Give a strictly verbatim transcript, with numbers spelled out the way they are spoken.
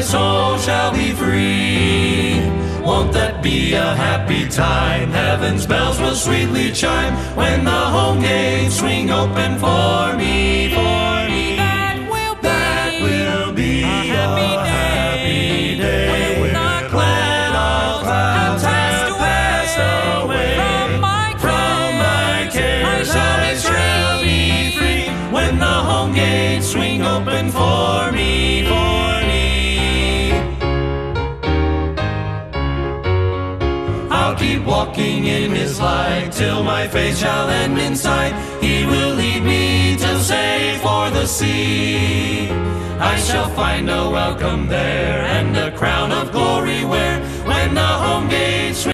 soul shall be free. Won't that be a happy time? Heaven's bells will sweetly chime when the home gates swing open for me, for me. That will be, that will be a happy a happy day when the clouds have passed away from my from my cares. I shall be free when the home gates swing open for me, for me. I'll keep walking in His light till my faith shall end in sight. He will lead me till safe o'er the sea. I shall find a welcome there and a crown of glory wear when the home gates swing